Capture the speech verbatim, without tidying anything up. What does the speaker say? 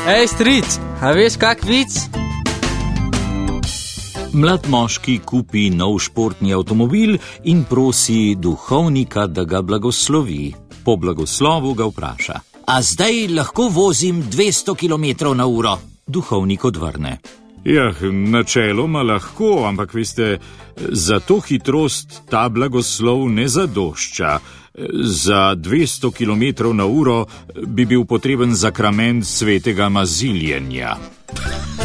Ej, stric, a veš kak vic? Mlad moški kupi nov športni avtomobil in prosi duhovnika, da ga blagoslovi. Po blagoslovu ga vpraša: A zdaj lahko vozim dvesto kilometrov na uro? Duhovnik odvrne: Jah, načeloma lahko, ampak veste, za to hitrost ta blagoslov ne zadošča. Za dvesto kilometrov na uro bi bil potreben zakrament svetega maziljenja.